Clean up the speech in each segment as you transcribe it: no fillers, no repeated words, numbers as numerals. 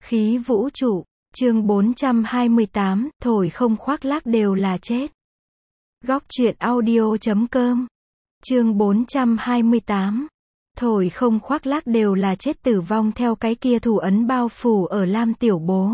Khí vũ trụ, chương 428, thổi không khoác lác đều là chết. Góc truyện audio.com. Chương 428. Thổi không khoác lác đều là chết, tử vong theo cái kia thủ ấn bao phủ ở Lam Tiểu Bố.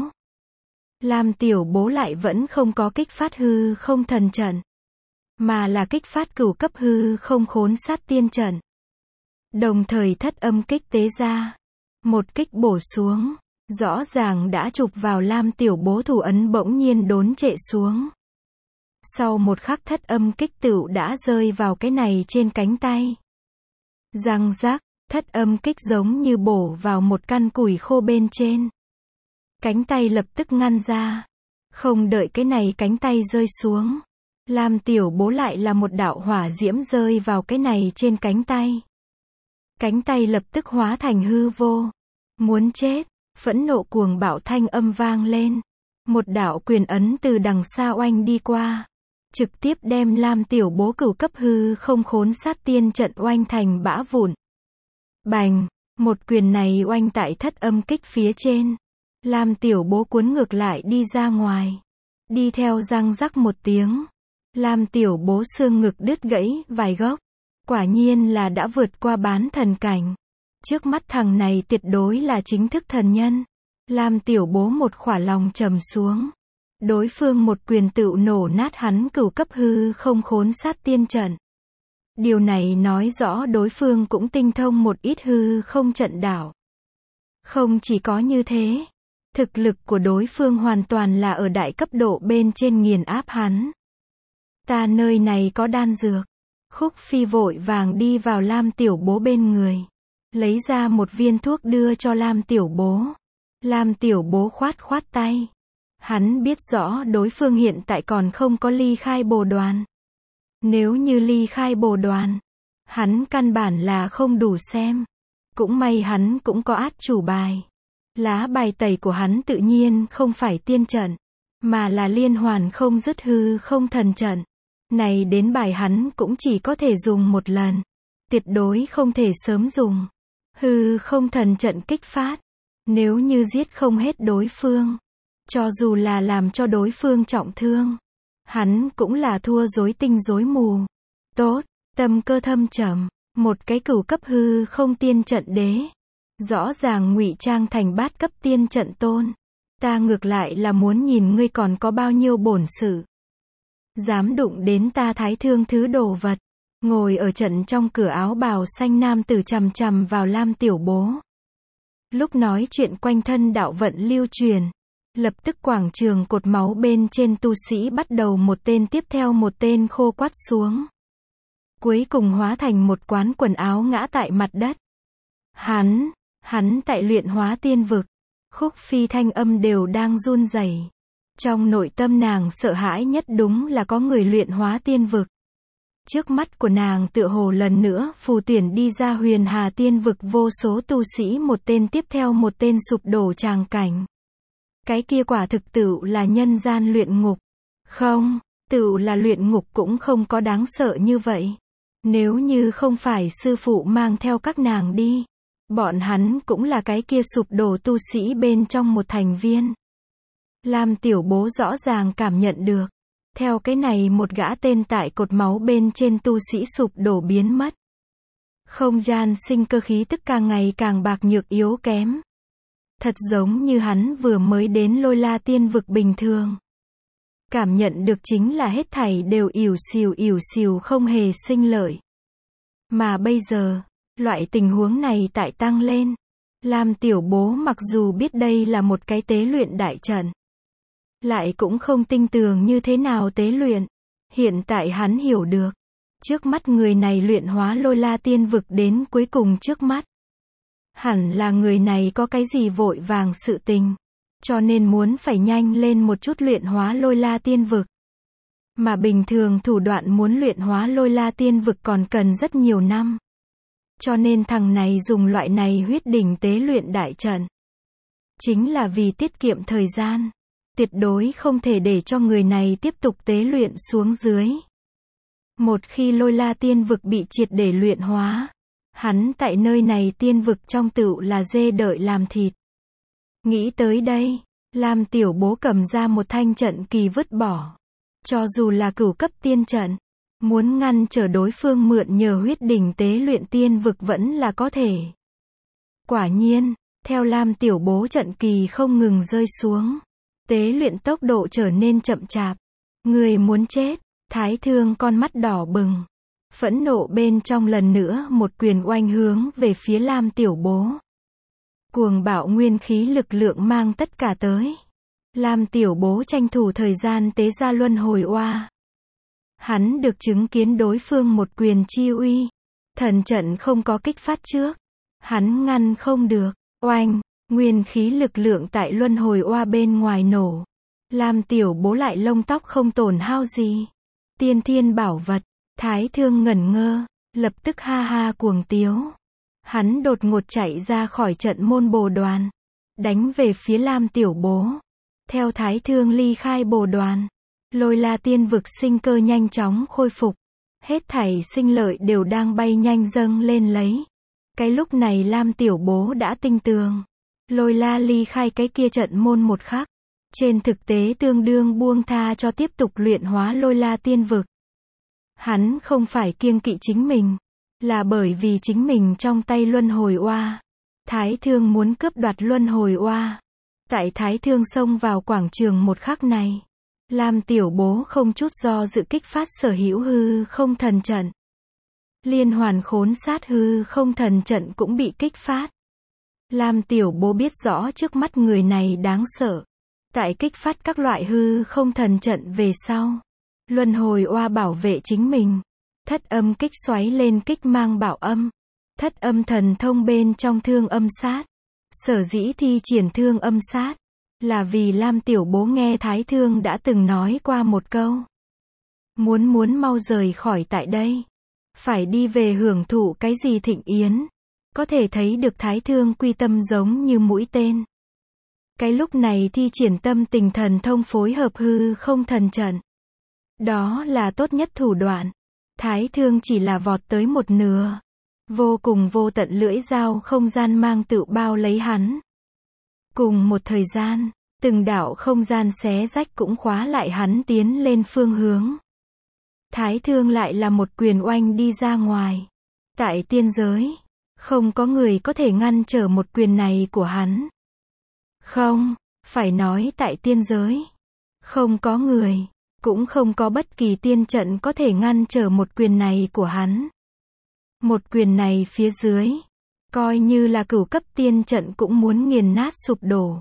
Lam Tiểu Bố lại vẫn không có kích phát hư không thần trận, mà là kích phát cửu cấp hư không khốn sát tiên trận. Đồng thời thất âm kích tế ra. Một kích bổ xuống, rõ ràng đã chụp vào Lam Tiểu Bố, thủ ấn bỗng nhiên đốn trệ xuống. Sau một khắc thất âm kích tựu đã rơi vào cái này trên cánh tay. Răng rác, thất âm kích giống như bổ vào một căn củi khô bên trên. Cánh tay lập tức ngăn ra. Không đợi cái này cánh tay rơi xuống, Lam Tiểu Bố lại là một đạo hỏa diễm rơi vào cái này trên cánh tay. Cánh tay lập tức hóa thành hư vô. Muốn chết, phẫn nộ cuồng bạo thanh âm vang lên. Một đạo quyền ấn từ đằng xa oanh đi qua, trực tiếp đem Lam Tiểu Bố cửu cấp hư không khốn sát tiên trận oanh thành bã vụn. Bành, một quyền này oanh tại thất âm kích phía trên. Lam Tiểu Bố cuốn ngược lại đi ra ngoài. Đi theo răng rắc một tiếng, Lam Tiểu Bố xương ngực đứt gãy vài gốc. Quả nhiên là đã vượt qua bán thần cảnh. Trước mắt thằng này tuyệt đối là chính thức thần nhân. Lam Tiểu Bố một khỏa lòng trầm xuống. Đối phương một quyền tựu nổ nát hắn cửu cấp hư không khốn sát tiên trận. Điều này nói rõ đối phương cũng tinh thông một ít hư không trận đạo. Không chỉ có như thế, thực lực của đối phương hoàn toàn là ở đại cấp độ bên trên nghiền áp hắn. Ta nơi này có đan dược. Khúc Phi vội vàng đi vào Lam Tiểu Bố bên người, lấy ra một viên thuốc đưa cho Lam Tiểu Bố. Lam Tiểu Bố khoát khoát tay. Hắn biết rõ đối phương hiện tại còn không có ly khai bồ đoàn. Nếu như ly khai bồ đoàn, hắn căn bản là không đủ xem. Cũng may hắn cũng có át chủ bài. Lá bài tẩy của hắn tự nhiên không phải tiên trận, mà là liên hoàn không dứt hư không thần trận. Này đến bài hắn cũng chỉ có thể dùng một lần. Tuyệt đối không thể sớm dùng. Hư không thần trận kích phát. Nếu như giết không hết đối phương, cho dù là làm cho đối phương trọng thương, hắn cũng là thua rối tinh rối mù. Tốt, tâm cơ thâm trầm, một cái cửu cấp hư không tiên trận đế, rõ ràng ngụy trang thành bát cấp tiên trận tôn. Ta ngược lại là muốn nhìn ngươi còn có bao nhiêu bổn sự. Dám đụng đến ta Thái Thương thứ đồ vật. Ngồi ở trận trong cửa áo bào xanh nam tử chằm chằm vào Lam Tiểu Bố. Lúc nói chuyện quanh thân đạo vận lưu truyền. Lập tức quảng trường cột máu bên trên tu sĩ bắt đầu một tên tiếp theo một tên khô quắt xuống. Cuối cùng hóa thành một quán quần áo ngã tại mặt đất. Hắn tại luyện hóa tiên vực. Khúc Phi thanh âm đều đang run rẩy. Trong nội tâm nàng sợ hãi nhất đúng là có người luyện hóa tiên vực. Trước mắt của nàng tựa hồ lần nữa phù tuyển đi ra huyền hà tiên vực vô số tu sĩ một tên tiếp theo một tên sụp đổ tràng cảnh. Cái kia quả thực tựu là nhân gian luyện ngục. Không, tựu là luyện ngục cũng không có đáng sợ như vậy. Nếu như không phải sư phụ mang theo các nàng đi, bọn hắn cũng là cái kia sụp đổ tu sĩ bên trong một thành viên. Lam Tiểu Bố rõ ràng cảm nhận được. Theo cái này một gã tên tại cột máu bên trên tu sĩ sụp đổ biến mất. Không gian sinh cơ khí tức càng ngày càng bạc nhược yếu kém. Thật giống như hắn vừa mới đến Lôi La tiên vực bình thường. Cảm nhận được chính là hết thảy đều ỉu xìu không hề sinh lợi. Mà bây giờ, loại tình huống này tại tăng lên. Lam Tiểu Bố mặc dù biết đây là một cái tế luyện đại trận, lại cũng không tinh tường như thế nào tế luyện. Hiện tại hắn hiểu được. Trước mắt người này luyện hóa Lôi La tiên vực đến cuối cùng trước mắt. Hẳn là người này có cái gì vội vàng sự tình. Cho nên muốn phải nhanh lên một chút luyện hóa Lôi La tiên vực. Mà bình thường thủ đoạn muốn luyện hóa Lôi La tiên vực còn cần rất nhiều năm. Cho nên thằng này dùng loại này huyết đỉnh tế luyện đại trận. Chính là vì tiết kiệm thời gian. Tuyệt đối không thể để cho người này tiếp tục tế luyện xuống dưới. Một khi Lôi La tiên vực bị triệt để luyện hóa, hắn tại nơi này tiên vực trong tựu là dê đợi làm thịt. Nghĩ tới đây, Lam Tiểu Bố cầm ra một thanh trận kỳ vứt bỏ. Cho dù là cửu cấp tiên trận, muốn ngăn trở đối phương mượn nhờ huyết đỉnh tế luyện tiên vực vẫn là có thể. Quả nhiên, theo Lam Tiểu Bố trận kỳ không ngừng rơi xuống, tế luyện tốc độ trở nên chậm chạp. Người muốn chết, Thái Thương con mắt đỏ bừng. Phẫn nộ bên trong lần nữa một quyền oanh hướng về phía Lam Tiểu Bố. Cuồng bạo nguyên khí lực lượng mang tất cả tới. Lam Tiểu Bố tranh thủ thời gian tế ra luân hồi oa. Hắn được chứng kiến đối phương một quyền chi uy. Thần trận không có kích phát trước. Hắn ngăn không được. Oanh, nguyên khí lực lượng tại luân hồi oa bên ngoài nổ. Lam Tiểu Bố lại lông tóc không tổn hao gì. Tiên thiên bảo vật. Thái Thương ngẩn ngơ, lập tức ha ha cuồng tiếu. Hắn đột ngột chạy ra khỏi trận môn bồ đoàn, đánh về phía Lam Tiểu Bố. Theo Thái Thương ly khai bồ đoàn, Lôi La tiên vực sinh cơ nhanh chóng khôi phục. Hết thảy sinh lợi đều đang bay nhanh dâng lên lấy. Cái lúc này Lam Tiểu Bố đã tinh tường. Lôi La ly khai cái kia trận môn một khắc. Trên thực tế tương đương buông tha cho tiếp tục luyện hóa Lôi La tiên vực. Hắn không phải kiêng kỵ chính mình, là bởi vì chính mình trong tay luân hồi oa. Thái Thương muốn cướp đoạt luân hồi oa. Tại Thái Thương xông vào quảng trường một khắc này, Lam Tiểu Bố không chút do dự kích phát sở hữu hư không thần trận. Liên hoàn khốn sát hư không thần trận cũng bị kích phát. Lam Tiểu Bố biết rõ trước mắt người này đáng sợ. Tại kích phát các loại hư không thần trận về sau, luân hồi oa bảo vệ chính mình. Thất âm kích xoáy lên kích mang bảo âm. Thất âm thần thông bên trong thương âm sát. Sở dĩ thi triển thương âm sát, là vì Lam Tiểu Bố nghe Thái Thương đã từng nói qua một câu. Muốn mau rời khỏi tại đây. Phải đi về hưởng thụ cái gì thịnh yến. Có thể thấy được Thái Thương quy tâm giống như mũi tên. Cái lúc này thi triển tâm tình thần thông phối hợp hư không thần trận. Đó là tốt nhất thủ đoạn. Thái Thương chỉ là vọt tới một nửa. Vô cùng vô tận lưỡi dao không gian mang tự bao lấy hắn. Cùng một thời gian, từng đạo không gian xé rách cũng khóa lại hắn tiến lên phương hướng. Thái Thương lại là một quyền oanh đi ra ngoài. Tại tiên giới, không có người có thể ngăn trở một quyền này của hắn. Không, phải nói tại tiên giới, không có người, cũng không có bất kỳ tiên trận có thể ngăn trở một quyền này của hắn. Một quyền này phía dưới, coi như là cửu cấp tiên trận cũng muốn nghiền nát sụp đổ.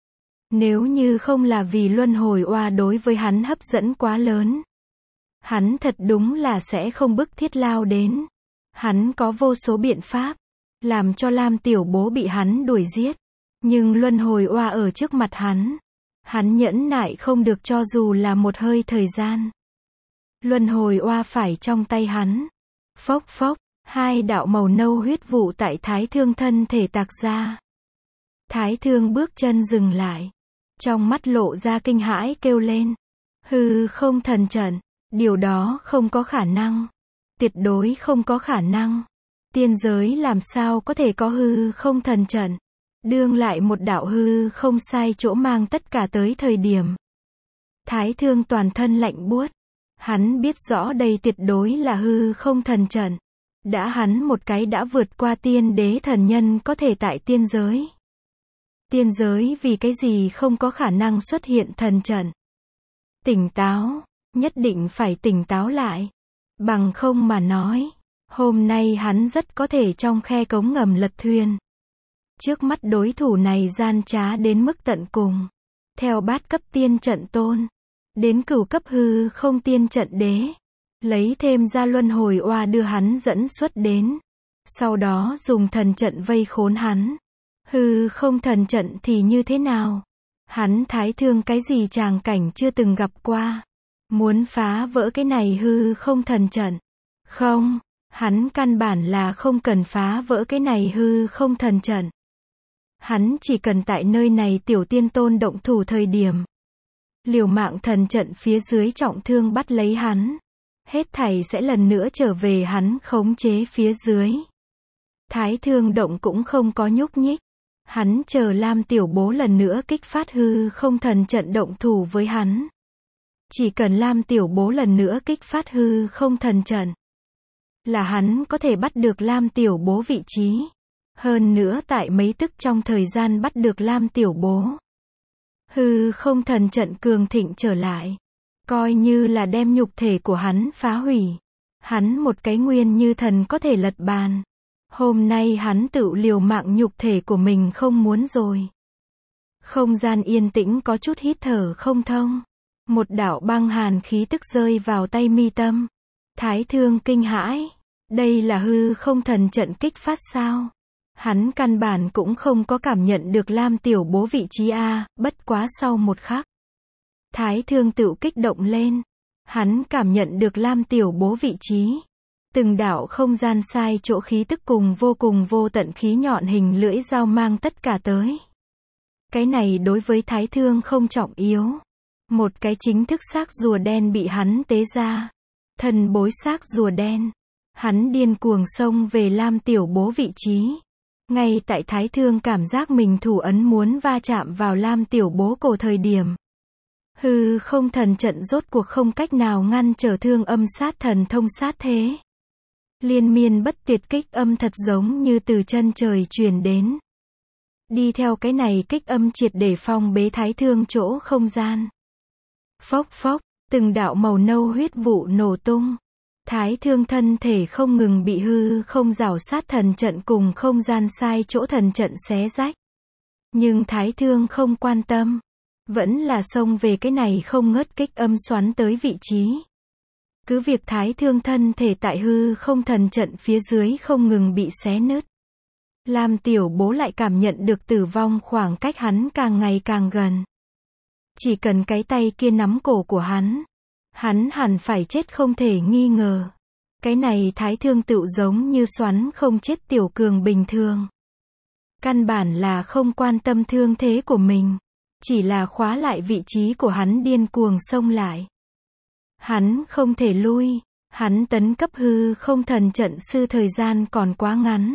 Nếu như không là vì luân hồi oa đối với hắn hấp dẫn quá lớn, hắn thật đúng là sẽ không bức thiết lao đến. Hắn có vô số biện pháp, làm cho Lam Tiểu Bố bị hắn đuổi giết. Nhưng luân hồi oa ở trước mặt hắn nhẫn nại không được cho dù là một hơi thời gian. Luân hồi oa phải trong tay hắn. Phốc phốc, hai đạo màu nâu huyết vụ tại Thái Thương thân thể tạc ra. Thái Thương bước chân dừng lại. Trong mắt lộ ra kinh hãi kêu lên. Hư không thần trận, điều đó không có khả năng. Tuyệt đối không có khả năng. Tiên giới làm sao có thể có hư không thần trận. Đương lại một đạo hư không sai chỗ mang tất cả tới thời điểm. Thái Thương toàn thân lạnh buốt. Hắn biết rõ đây tuyệt đối là hư không thần trận. Đã hắn một cái đã vượt qua tiên đế thần nhân có thể tại tiên giới. Tiên giới vì cái gì không có khả năng xuất hiện thần trận. Tỉnh táo, nhất định phải tỉnh táo lại. Bằng không mà nói, hôm nay hắn rất có thể trong khe cống ngầm lật thuyền. Trước mắt đối thủ này gian trá đến mức tận cùng. Theo bát cấp tiên trận tôn, đến cửu cấp hư không tiên trận đế. Lấy thêm ra luân hồi oa đưa hắn dẫn xuất đến. Sau đó dùng thần trận vây khốn hắn. Hư không thần trận thì như thế nào? Hắn Thái Thương cái gì tràng cảnh chưa từng gặp qua. Muốn phá vỡ cái này hư không thần trận. Không, hắn căn bản là không cần phá vỡ cái này hư không thần trận. Hắn chỉ cần tại nơi này tiểu tiên tôn động thủ thời điểm. Liều mạng thần trận phía dưới trọng thương bắt lấy hắn. Hết thảy sẽ lần nữa trở về hắn khống chế phía dưới. Thái Thương động cũng không có nhúc nhích. Hắn chờ Lam Tiểu Bố lần nữa kích phát hư không thần trận động thủ với hắn. Chỉ cần Lam Tiểu Bố lần nữa kích phát hư không thần trận, là hắn có thể bắt được Lam Tiểu Bố vị trí. Hơn nữa tại mấy tức trong thời gian bắt được Lam Tiểu Bố, hư không thần trận cường thịnh trở lại, coi như là đem nhục thể của hắn phá hủy. Hắn một cái nguyên như thần có thể lật bàn. Hôm nay hắn tự liều mạng nhục thể của mình không muốn rồi. Không gian yên tĩnh có chút hít thở không thông. Một đạo băng hàn khí tức rơi vào tay Mi Tâm. Thái Thương kinh hãi. Đây là hư không thần trận kích phát sao? Hắn căn bản cũng không có cảm nhận được Lam Tiểu Bố vị trí a, bất quá sau một khắc, Thái Thương tự kích động lên. Hắn cảm nhận được Lam Tiểu Bố vị trí. Từng đạo không gian sai chỗ khí tức cùng vô tận khí nhọn hình lưỡi dao mang tất cả tới. Cái này đối với Thái Thương không trọng yếu. Một cái chính thức xác rùa đen bị hắn tế ra. Thần bối xác rùa đen. Hắn điên cuồng xông về Lam Tiểu Bố vị trí. Ngay tại Thái Thương cảm giác mình thủ ấn muốn va chạm vào Lam Tiểu Bố cổ thời điểm, hư không thần trận rốt cuộc không cách nào ngăn trở Thương Âm Sát Thần Thông sát thế. Liên miên bất tuyệt kích âm thật giống như từ chân trời truyền đến. Đi theo cái này kích âm triệt để phong bế Thái Thương chỗ không gian. Phốc phốc, từng đạo màu nâu huyết vụ nổ tung. Thái Thương thân thể không ngừng bị hư không rào sát thần trận cùng không gian sai chỗ thần trận xé rách. Nhưng Thái Thương không quan tâm. Vẫn là xông về cái này không ngớt kích âm xoắn tới vị trí. Cứ việc Thái Thương thân thể tại hư không thần trận phía dưới không ngừng bị xé nứt. Lam Tiểu Bố lại cảm nhận được tử vong khoảng cách hắn càng ngày càng gần. Chỉ cần cái tay kia nắm cổ của hắn hẳn phải chết không thể nghi ngờ. Cái này Thái Thương tựu giống như xoắn không chết tiểu cường bình thường. Căn bản là không quan tâm thương thế của mình. Chỉ là khóa lại vị trí của hắn điên cuồng xông lại. Hắn không thể lui. Hắn tấn cấp hư không thần trận sư thời gian còn quá ngắn.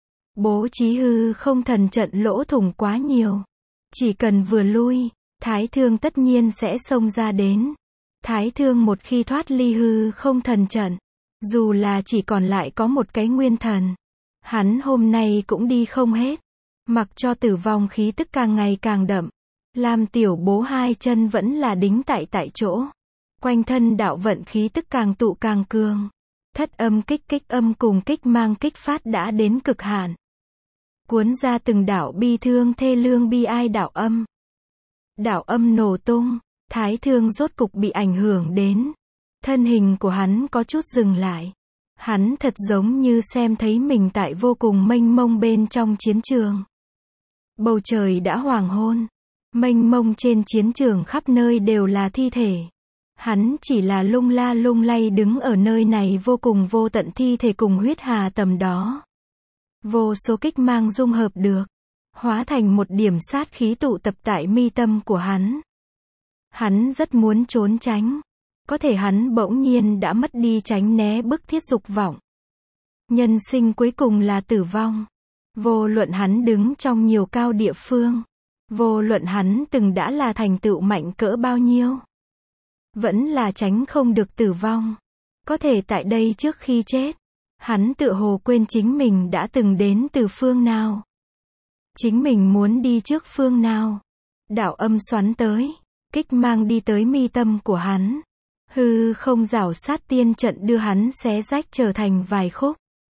Bố trí hư không thần trận lỗ thủng quá nhiều. Chỉ cần vừa lui, Thái Thương tất nhiên sẽ xông ra đến. Thái Thương một khi thoát ly hư không thần trận, dù là chỉ còn lại có một cái nguyên thần, hắn hôm nay cũng đi không hết. Mặc cho tử vong khí tức càng ngày càng đậm, Lam Tiểu Bố hai chân vẫn là đính tại chỗ. Quanh thân đạo vận khí tức càng tụ càng cường. Thất âm kích âm cùng kích mang kích phát đã đến cực hạn. Cuốn ra từng đạo bi thương thê lương bi ai đạo âm. Đạo âm nổ tung, Thái Thương rốt cục bị ảnh hưởng đến. Thân hình của hắn có chút dừng lại. Hắn thật giống như xem thấy mình tại vô cùng mênh mông bên trong chiến trường. Bầu trời đã hoàng hôn. Mênh mông trên chiến trường khắp nơi đều là thi thể. Hắn chỉ là lung la lung lay đứng ở nơi này vô cùng vô tận thi thể cùng huyết hà tầm đó. Vô số kích mang dung hợp được, hóa thành một điểm sát khí tụ tập tại mi tâm của hắn. Hắn rất muốn trốn tránh. Có thể hắn bỗng nhiên đã mất đi tránh né bức thiết dục vọng. Nhân sinh cuối cùng là tử vong. Vô luận hắn đứng trong nhiều cao địa phương. Vô luận hắn từng đã là thành tựu mạnh cỡ bao nhiêu. Vẫn là tránh không được tử vong. Có thể tại đây trước khi chết, hắn tựa hồ quên chính mình đã từng đến từ phương nào. Chính mình muốn đi trước phương nào. Đạo âm xoắn tới, kích mang đi tới mi tâm của hắn. Hư không rảo sát tiên trận đưa hắn xé rách trở thành vài khúc.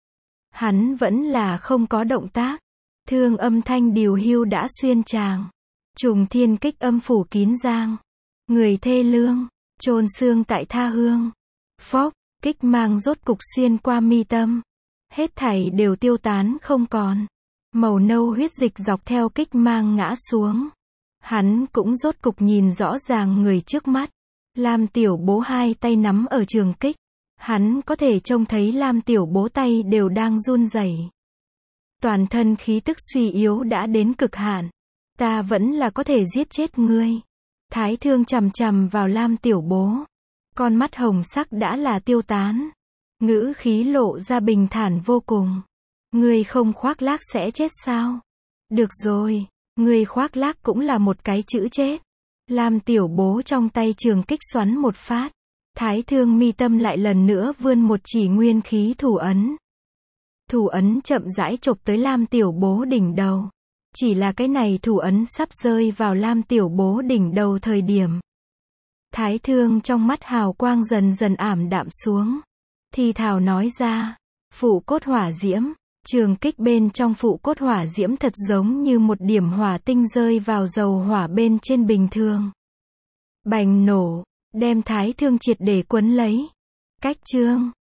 Hắn vẫn là không có động tác. Thương âm thanh điều hưu đã xuyên tràng. Trùng thiên kích âm phủ kín giang. Người thê lương, chôn xương tại tha hương. Phốc, kích mang rốt cục xuyên qua mi tâm. Hết thảy đều tiêu tán không còn. Màu nâu huyết dịch dọc theo kích mang ngã xuống. Hắn cũng rốt cục nhìn rõ ràng người trước mắt. Lam Tiểu Bố hai tay nắm ở trường kích. Hắn có thể trông thấy Lam Tiểu Bố tay đều đang run rẩy. Toàn thân khí tức suy yếu đã đến cực hạn. Ta vẫn là có thể giết chết ngươi. Thái Thương chằm chằm vào Lam Tiểu Bố. Con mắt hồng sắc đã là tiêu tán. Ngữ khí lộ ra bình thản vô cùng. Ngươi không khoác lác sẽ chết sao? Được rồi, người khoác lác cũng là một cái chữ chết. Lam Tiểu Bố trong tay trường kích xoắn một phát. Thái Thương mi tâm lại lần nữa vươn một chỉ nguyên khí thủ ấn. Thủ ấn chậm rãi chộp tới Lam Tiểu Bố đỉnh đầu. Chỉ là cái này thủ ấn sắp rơi vào Lam Tiểu Bố đỉnh đầu thời điểm. Thái Thương trong mắt hào quang dần dần ảm đạm xuống. Thì thào nói ra, phụ cốt hỏa diễm. Trường kích bên trong phụ cốt hỏa diễm thật giống như một điểm hỏa tinh rơi vào dầu hỏa bên trên bình thường. Bành nổ, đem Thái Thương triệt để quấn lấy. Cách chương